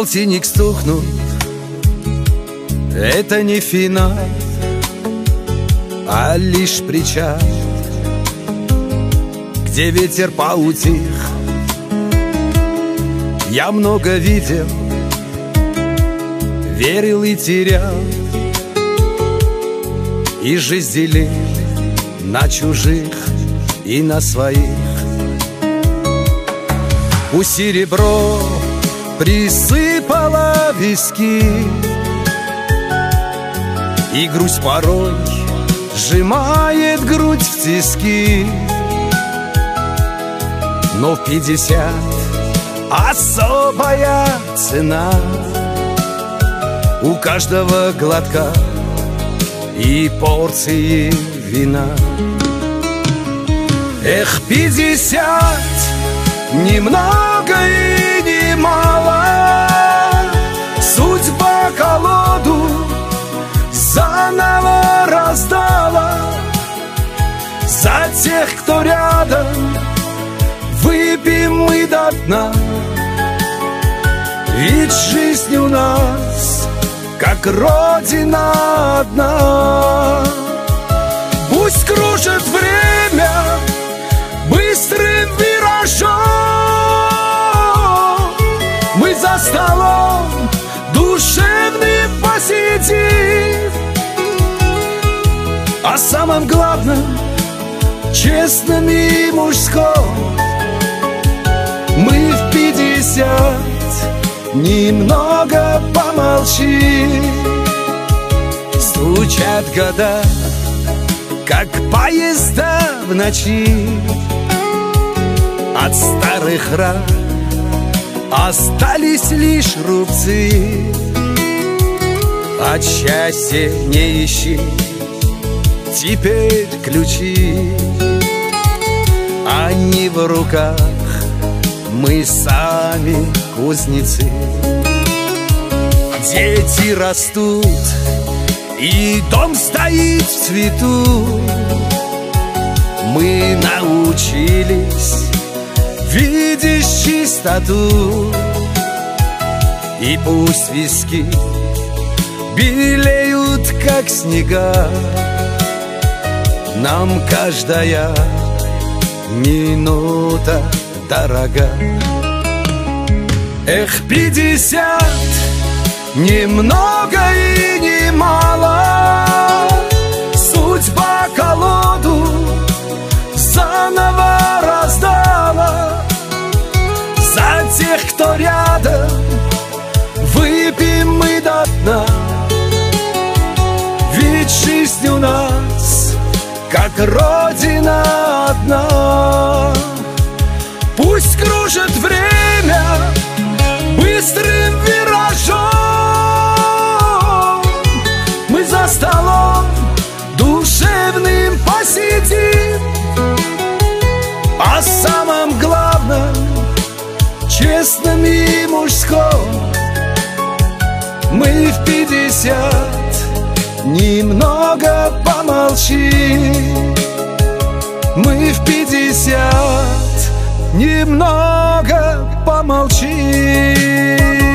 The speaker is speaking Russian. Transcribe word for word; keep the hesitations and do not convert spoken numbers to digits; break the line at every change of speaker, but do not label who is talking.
полтинник стукнул, это не финал, а лишь причал, где ветер поутих. Я много видел, верил и терял, и жизнь делил на чужих и на своих. У серебро присыпала виски, и грусть порой сжимает грудь в тиски. Но в пятьдесят особая цена, у каждого глотка и порции вина. Эх, пятьдесят, немного и не мало, судьба колоду заново раздала. За тех, кто рядом, выпьем мы до дна, ведь жизнь у нас как родина одна. Пусть кружит время быстрым виражом, мы за столом душевным посидим, о самом главном, честном и мужском. Мы в пятьдесят немного помолчим. Стучат года, как поезда в ночи. От старых ран остались лишь рубцы. От счастья не ищи теперь ключи, они в руках, мы сами кузнецы. Дети растут, и дом стоит в цвету. Мы научились видеть чистоту, и пусть виски белеют, как снега, нам каждая минута дорога. Эх, пятьдесят, немного и не мало, судьба колоду заново раздала. За тех, кто рядом, выпьем мы до дна, ведь жизнь у нас как родина одна. Пусть кружит время быстрым виражом, мы за столом душевным посидим, о самом главном, честном и мужском. Мы в пятьдесят немного помолчим. Мы в пятьдесят немного помолчим.